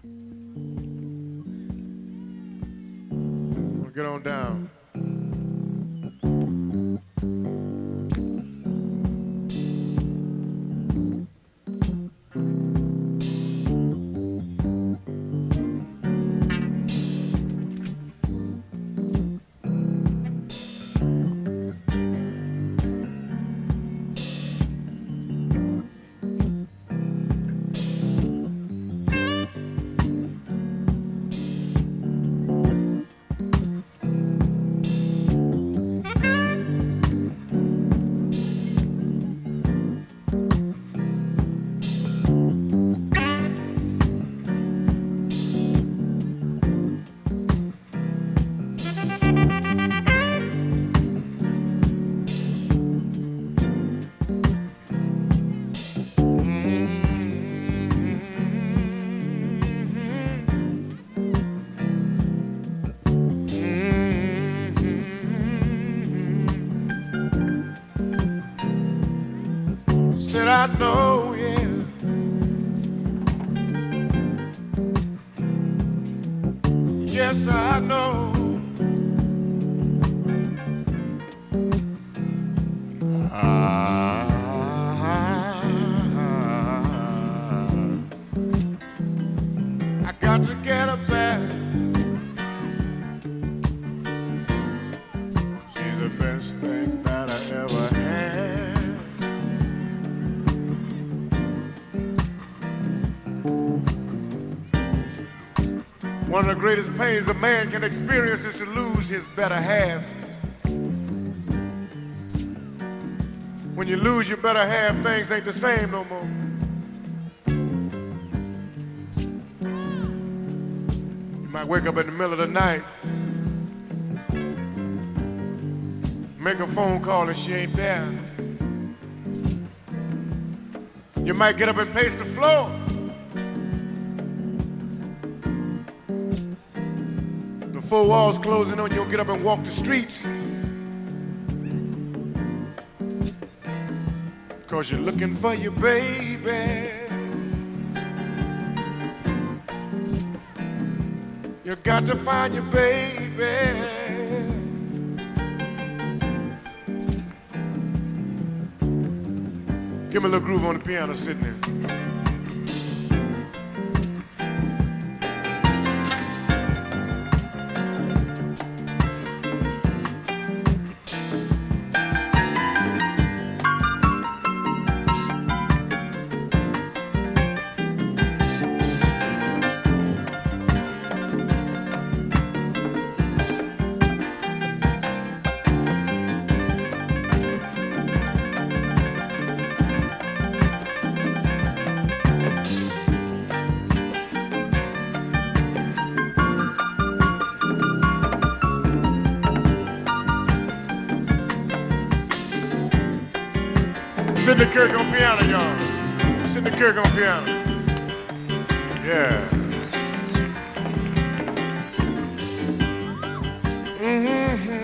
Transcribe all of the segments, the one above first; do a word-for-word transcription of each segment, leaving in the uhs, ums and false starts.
Well, get on down. Said I know, yeah. Yes, I know. Ah, I got to get her back. She's the best thing that I ever had. One of the greatest pains a man can experience is to lose his better half. When you lose your better half, things ain't the same no more. You might wake up in the middle of the night, make a phone call and she ain't there. You might get up and pace the floor. The four walls closing on you, you'll get up and walk the streets. Cause you're looking for your baby. You got to find your baby. Give me a little groove on the piano sitting there. Sidney Kirk on piano, y'all. Sidney Kirk on piano. Yeah. Mm-hmm.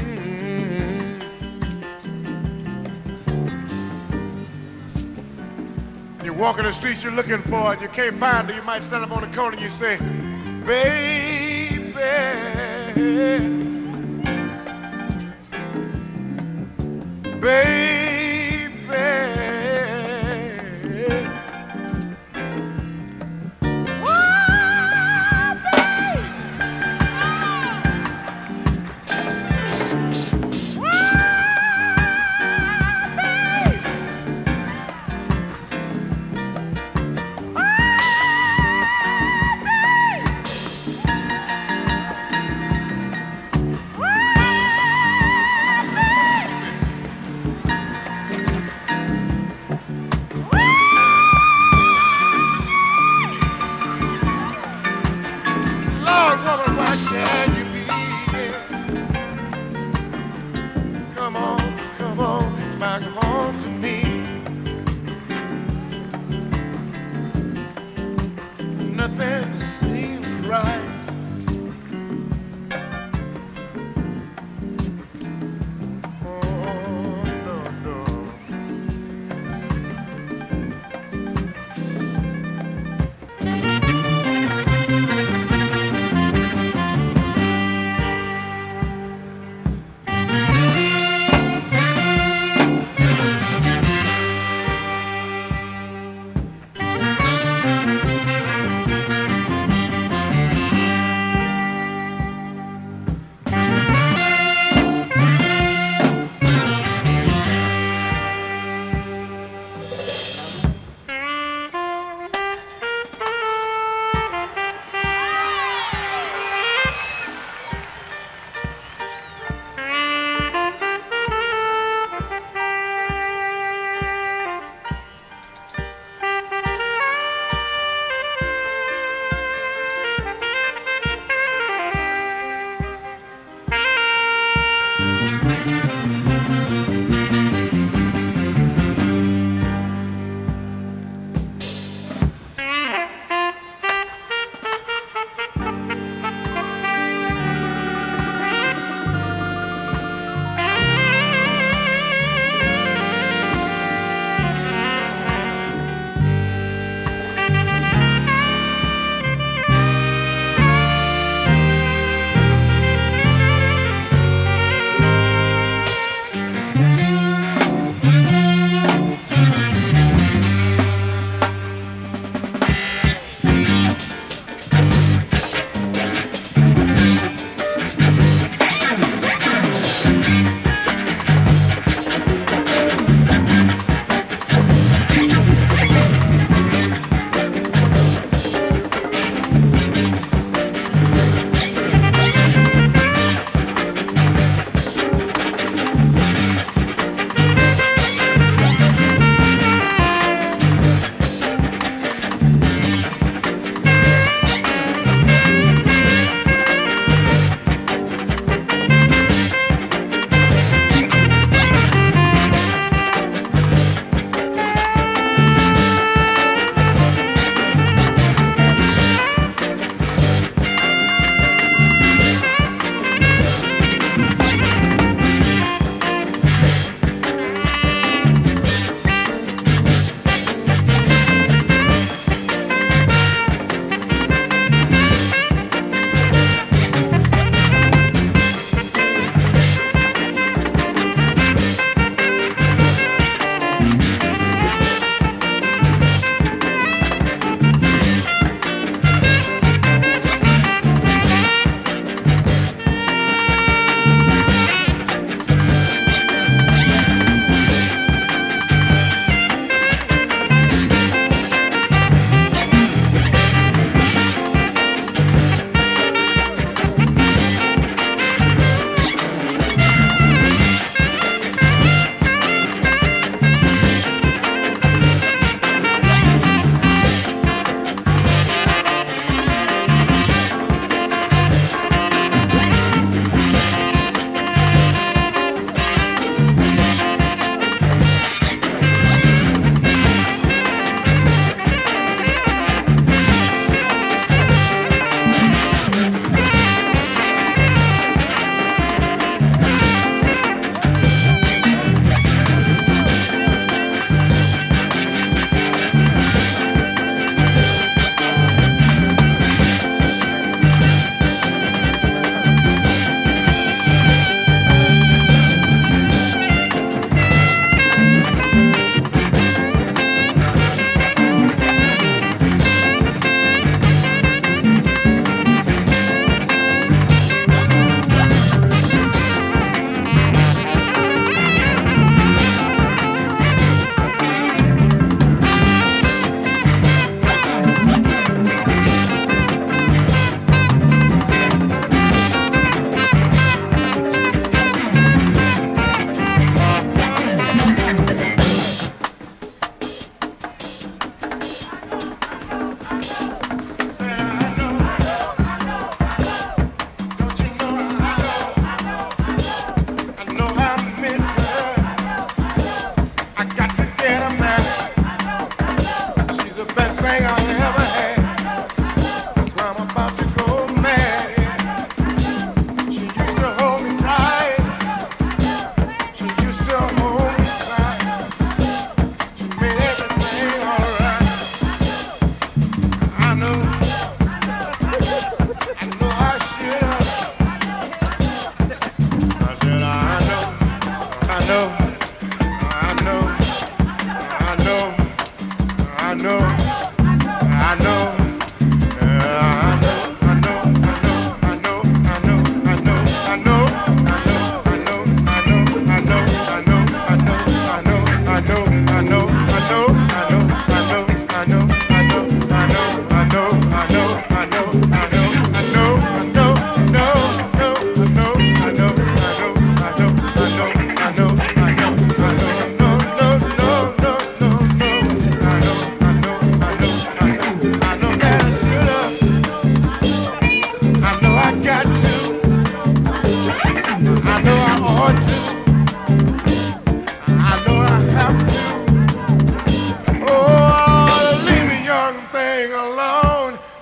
You're walking the streets you're looking for and you can't find her. You might stand up on the corner and you say, baby. Baby.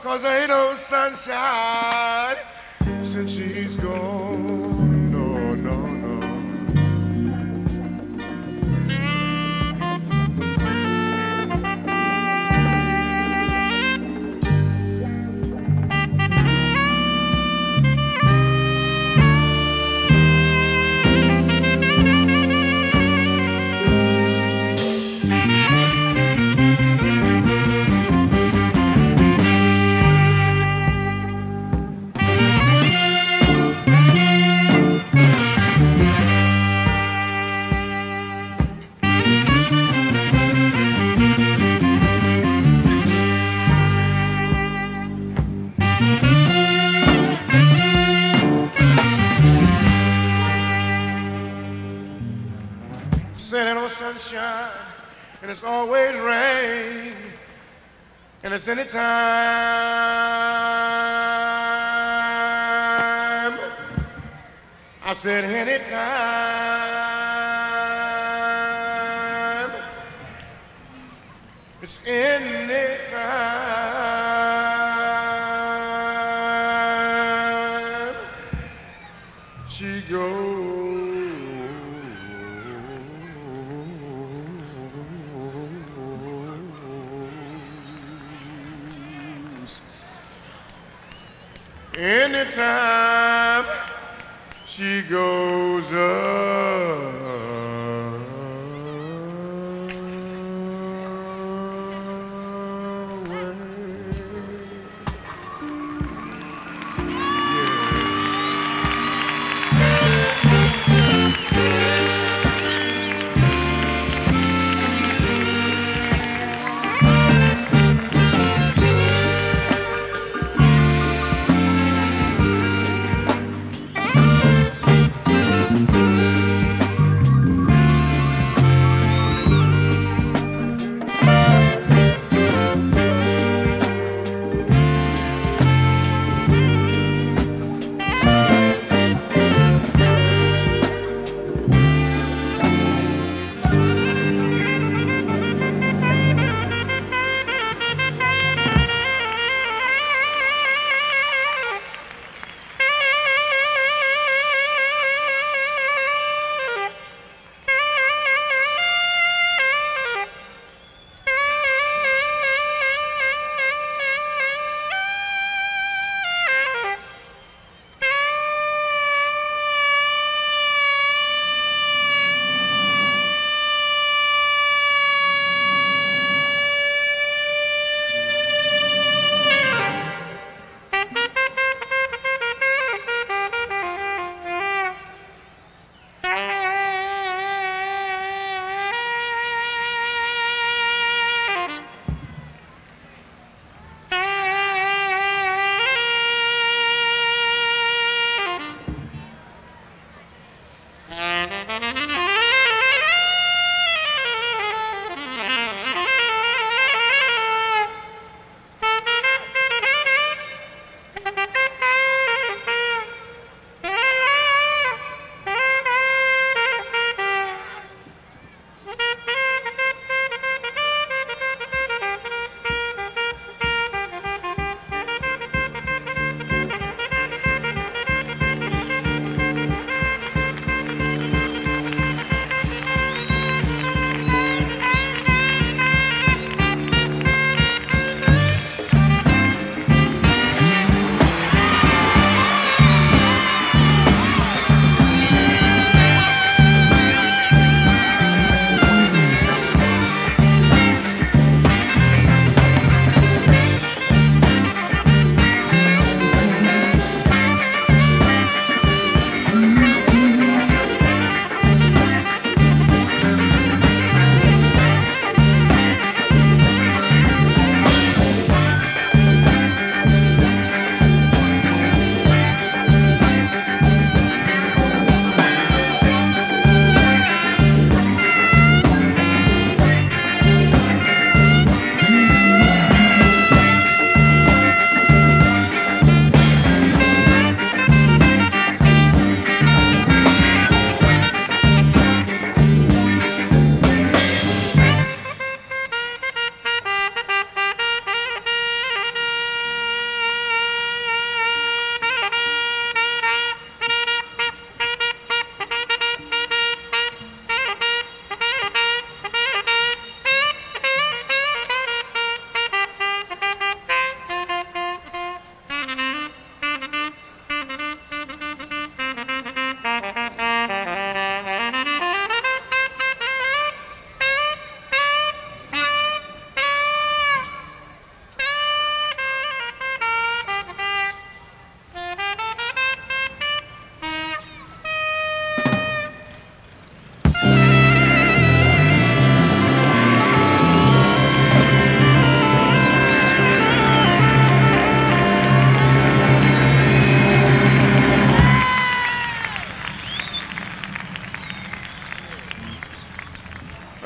'cause there ain't no sunshine since she's gone. No, no, no. Said ain't no sunshine, and it's always rain, and it's any time. I said any time. It's any time. She goes. Anytime she goes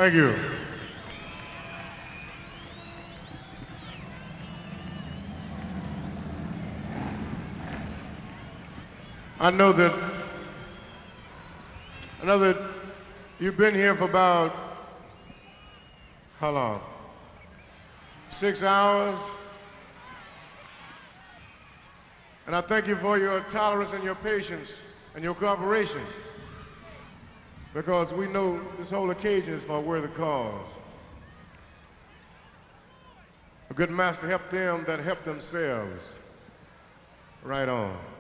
Thank you. I know that, I know that you've been here for about, how long? Six hours? And I thank you for your tolerance and your patience and your cooperation, because we know this whole occasion is for a worthy cause. A good master helped them that help themselves. Right on.